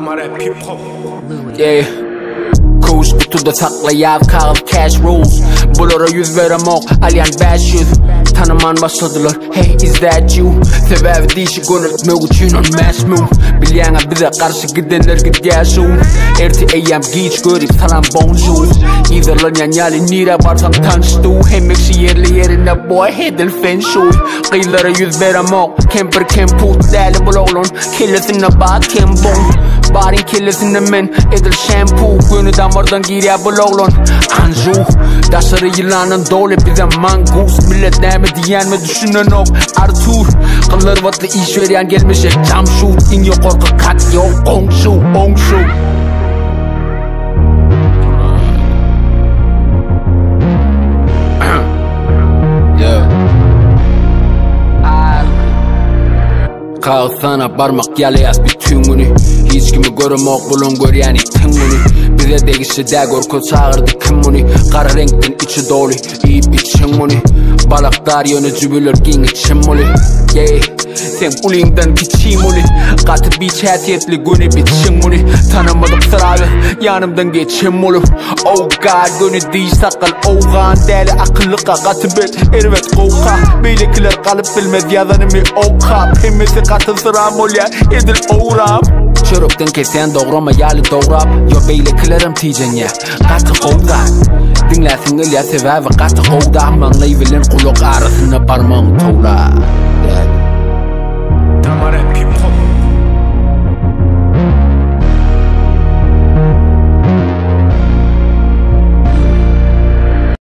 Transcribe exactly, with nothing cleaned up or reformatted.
my rap hip hop. Yeah. Kuş kutuda saklayab kağıt cash rules. Bulara yüz veremok alyan beş yüz. Tanıman başladılar, hey is that you? Sebebi dişi gönül mögüçün on mass move. Bilyana bize karşı gidenler git gelsin. Erti eyyam geç görüp salam bonjour. İzerlan yanyali nira barsam tanıştı. Hem ekşi yerli yerine boy hedel fen show. Kıyılara yüz veremok Kemper kemput değerli buloğlun. Kellesine bak kembon. Barin kellesine men edil shampoo. Günü damardan giriyor buloğlun. Anju Daşları yılanın dolu bize mangus. Millet neme diyen mi düşünen ok Artur Kılır vatlı iş veren gelmişe cam shoot. İn yok korku kat yok ong shoot ong shoot. Kalsana parmak yalayas bütün günü. Hiç kimi göremok bulun göreyeni tüm günü. Bize değişti de korku çağırdı kim bunu. Kara renkten içi dolu iyi biçin bunu. Balaklar yönü cübülür gin için bunu. Yeah sen ulinden kiçiyim onu. Katı bir çetiyetli günü biçin bunu. Tanımadım sırayı yanımdan geçim onu. Oh god günü değil sakal oğan. Deli akıllıka katı bet ervet koka. Beylikler kalıp bilmez yazanımı oka. Pemmesi katı sıram ol ya edil oğram. Çörükten kesen doğrama yali doğrap. Yo beyliklerim tijen ya katı koğda. Dinlesin il ya sebebi katı koğda. Manlayıverin kulak arasına parmağın toğla.